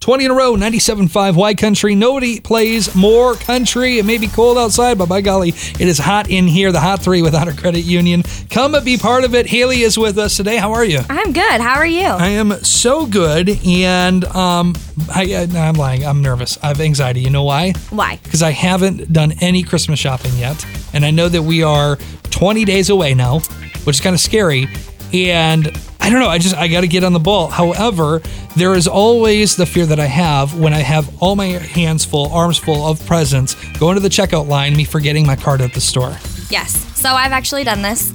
20 in a row, 97.5 Y Country. Nobody plays more country. It may be cold outside, but by golly, it is hot in here. The Hot 3 with Honor Credit Union. Come and be part of it. Haley is with us today. How are you? I'm good. How are you? I am so good, and I'm lying. I'm nervous. I have anxiety. You know why? Why? Because I haven't done any Christmas shopping yet, and I know that we are 20 days away now, which is kind of scary, and I don't know. I got to get on the ball. However, there is always the fear that I have when I have all my hands full, arms full of presents, going to the checkout line, me forgetting my card at the store. Yes. So I've actually done this.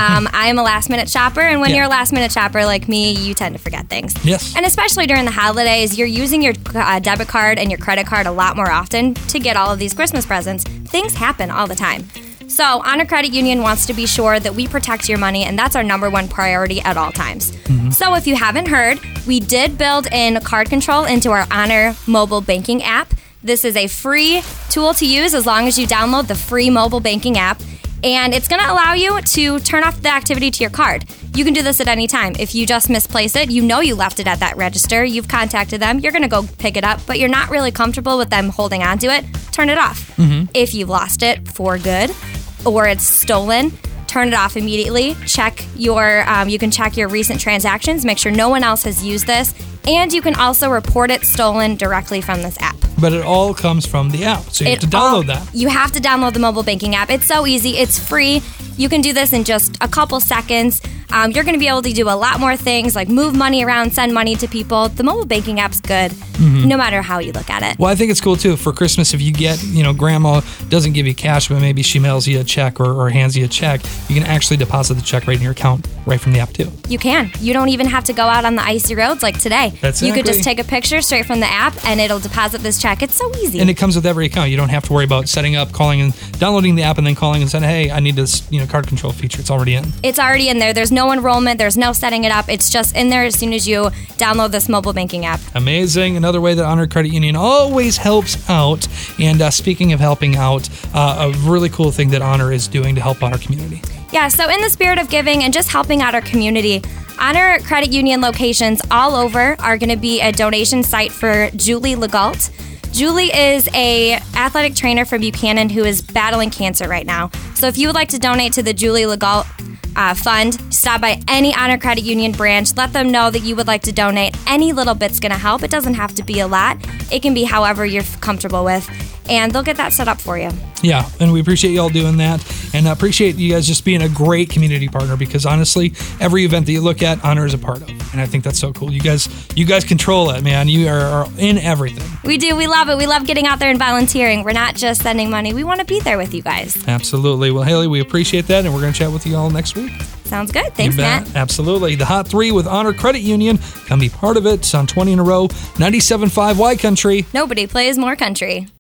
I am a last-minute shopper, and when you're a last-minute shopper like me, you tend to forget things. Yes. And especially during the holidays, you're using your debit card and your credit card a lot more often to get all of these Christmas presents. Things happen all the time. So Honor Credit Union wants to be sure that we protect your money, and that's our number one priority at all times. So if you haven't heard, we did build in card control into our Honor mobile banking app. This is a free tool to use as long as you download the free mobile banking app, and it's going to allow you to turn off the activity to your card. You can do this at any time. If you just misplace it, you know you left it at that register, you've contacted them, you're going to go pick it up, but you're not really comfortable with them holding on to it, turn it off. If you've lost it for good or it's stolen, turn it off immediately. Check your, you can check your recent transactions, make sure no one else has used this, and you can also report it stolen directly from this app. But it all comes from the app, so you have to download that. You have to download the mobile banking app. It's so easy. It's free. You can do this in just a couple seconds. You're going to be able to do a lot more things like move money around, send money to people. The mobile banking app's good, no matter how you look at it. Well, I think it's cool, too, for Christmas if you get, grandma doesn't give you cash, but maybe she mails you a check or hands you a check, you can actually deposit the check right in your account right from the app, too. You can. You don't even have to go out on the icy roads like today. Exactly. You could just take a picture straight from the app, and it'll deposit this check. It's so easy. And it comes with every account. You don't have to worry about setting up, calling, and downloading the app, and then calling and saying, hey, I need this card control feature. It's already in. It's already in there. There's no enrollment. There's no setting it up. It's just in there as soon as you download this mobile banking app. Amazing. Another way that Honor Credit Union always helps out. And speaking of helping out, a really cool thing that Honor is doing to help out our community. Yeah, so in the spirit of giving and just helping out our community, Honor Credit Union locations all over are going to be a donation site for Julie Legault. Julie is a athletic trainer from Buchanan who is battling cancer right now. So if you would like to donate to the Julie Legault fund, stop by any Honor Credit Union branch. Let them know that you would like to donate. Any little bit's going to help. It doesn't have to be a lot. It can be however you're comfortable with. And they'll get that set up for you. Yeah, and we appreciate you all doing that. And appreciate you guys just being a great community partner because honestly, every event that you look at, Honor is a part of. And I think that's so cool. You guys control it, man. You are in everything. We do. We love it. We love getting out there and volunteering. We're not just sending money. We want to be there with you guys. Absolutely. Well, Haley, we appreciate that. And we're going to chat with you all next week. Sounds good. Thanks, Matt. Absolutely. The Hot 3 with Honor Credit Union. Come be part of it. It's on 20 in a row. 97.5 Y Country. Nobody plays more country.